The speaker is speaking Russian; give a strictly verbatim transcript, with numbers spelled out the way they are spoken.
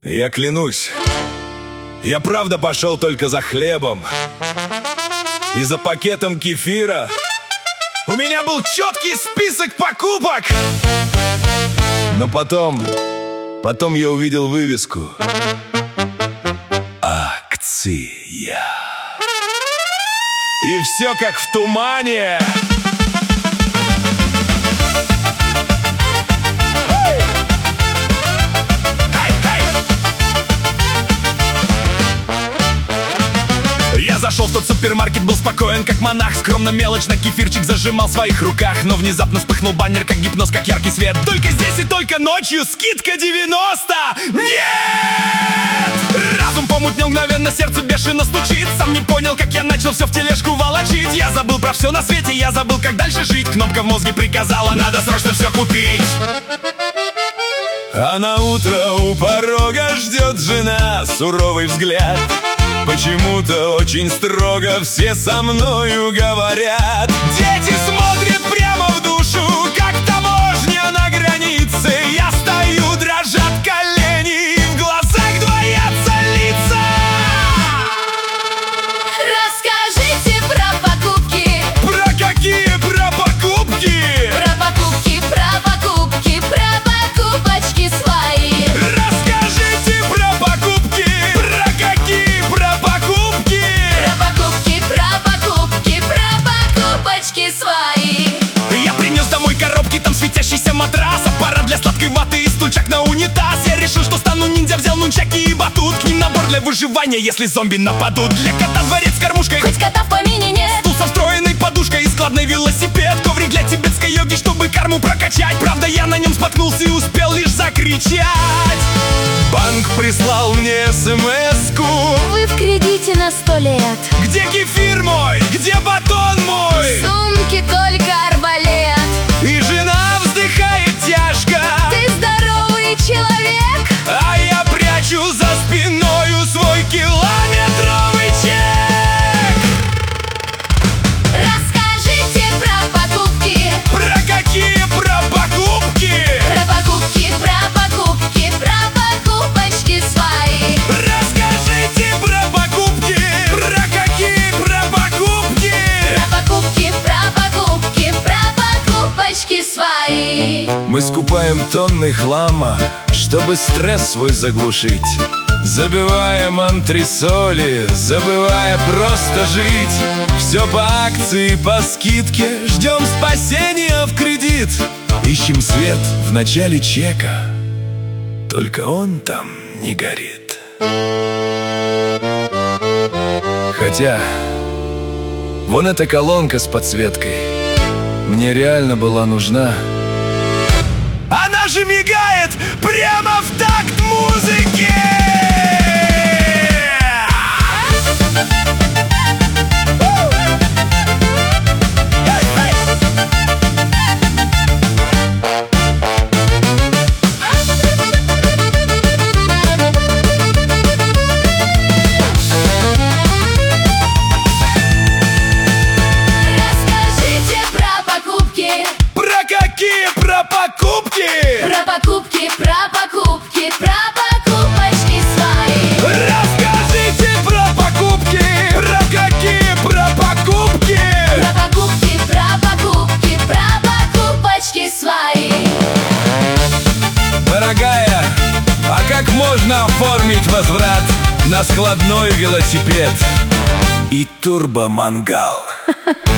Я клянусь, я правда пошел только за хлебом и за пакетом кефира. У меня был четкий список покупок. Но потом, потом я увидел вывеску: акция. И все как в тумане. Я зашел в тот супермаркет, был спокоен, как монах. Скромно, мелочно кефирчик зажимал в своих руках. Но внезапно вспыхнул баннер, как гипноз, как яркий свет. Только здесь и только ночью скидка девяносто! Нет! Разум помутнел мгновенно, сердце бешено стучит. Сам не понял, как я начал все в тележку волочить. Я забыл про все на свете, я забыл, как дальше жить. Кнопка в мозге приказала: надо срочно все купить. А на утро у порога ждет жена, суровый взгляд. Почему-то очень строго все со мною говорят. Дети смотрят прямо в душу, как таможня на границе. Я стою, дрожат колени, и в глазах двоятся лица. Расскажите про покупки. Про какие про покупки? Про покупки, про покупки, про покупочки свои. Расскажите про покупки. Про какие про покупки? Про покупки, про покупки, про покупочки свои. Я принес домой коробки, там светящийся матрас, аппарат для сладкой ваты и стульчак на унитаз. Я решил, что стану ниндзя, взял нунчаки и батут. К ним набор для выживания, если зомби нападут. Для кота дворец с кормушкой, Хоть кота в помине нет. стул со встроенной подушкой и складной велосипед. Коврик для тибетской йоги, чтобы карму прокачать. Правда, я на нем споткнулся и успел лишь закричать. Банк прислал мне смс-ку: Вы в кредите на сто лет. где кефир мой? Где батон мой? В сумке только арбалет. И жена вздыхает тяжко: Ты здоровый человек. а я прячу за спиною свой километровый чек. Расскажите про покупки. Про какие про покупки? Про покупки, про покупки, про покупочки свои. Расскажите про покупки. Про какие про покупки? Про покупки, про покупки, про покупочки свои. Мы скупаем тонны хлама, чтобы стресс свой заглушить. Забиваем антресоли, забывая просто жить. Все по акции, по скидке, ждем спасения в кредит. Ищем свет в начале чека, только он там не горит. Хотя вон эта колонка с подсветкой мне реально была нужна. Она же мигает прямо в такт музыки! Расскажите про покупки. Про какие про покупки? Про покупки, про покупки, про покупочки свои. Расскажите про покупки. Про какие про покупки? Про покупки, про покупки, про покупочки свои. Дорогая, а как можно оформить возврат на складной велосипед и турбомангал?